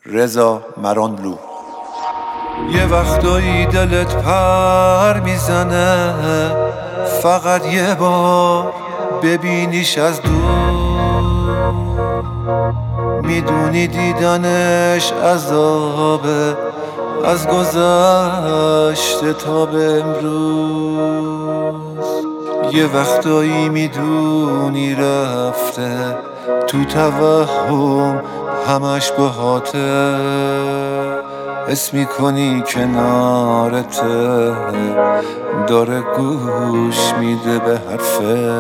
رضا مرانلو. یه وقتایی دلت پر میزنه، فقط یه بار ببینیش از دور. میدونی دیدنش عذابه، از گذشته تا به امروز. یه وقتایی میدونی رفته تو توهم، همش باهاته، حس میکنی کنارته، داره گوش میده به حرفه.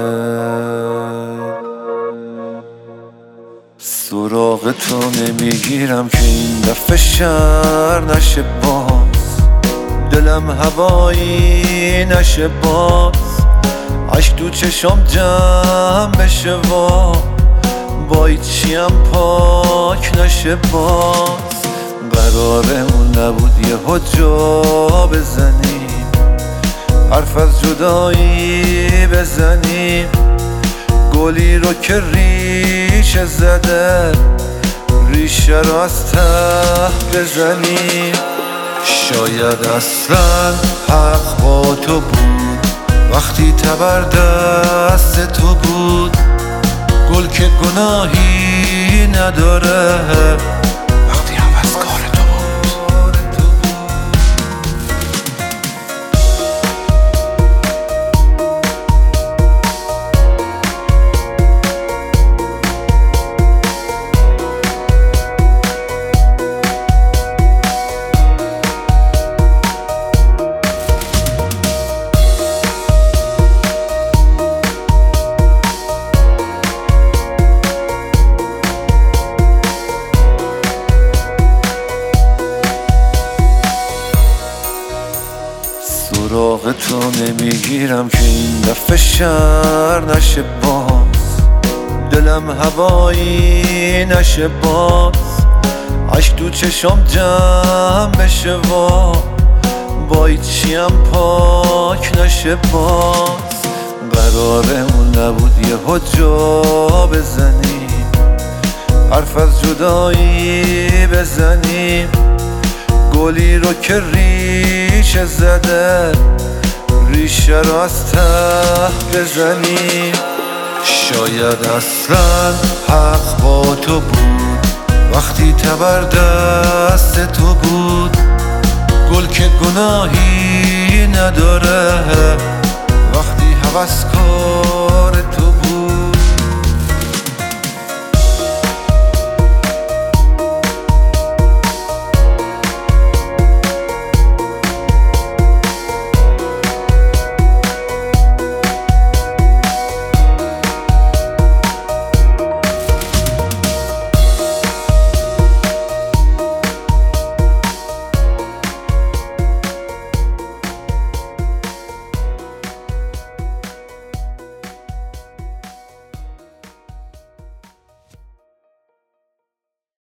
سراغ تو نمیگیرم که این دفعه شر نشه باز، دلم هوایی نشه باز، عشق تو چشام جمع بشه با هیچیم پاک نشه باز. قرارمون نبود یه جا بزنیم، حرف از جدایی بزنیم، گلی رو که ریشه زده ریشه رو از ته بزنیم. شاید اصلا حق با تو بود وقتی تبر دست تو بود، گل که گناهی نداره وقتی هوسکار تو بود. سراغ تو نمیگیرم که این دفعه شر نشه باز، دلم هوایی نشه باز، عشق تو چشام جمع بشه با هیچیم پاک نشه باز. قرارمون نبود یه جا بزنیم، حرف از جدایی بزنیم، گلی رو که ریشه زده ریشه رو از ته بزنیم. شاید اصلا حق با تو بود وقتی تبر دست تو بود، گل که گناهی نداره وقتی هوسکار تو بود.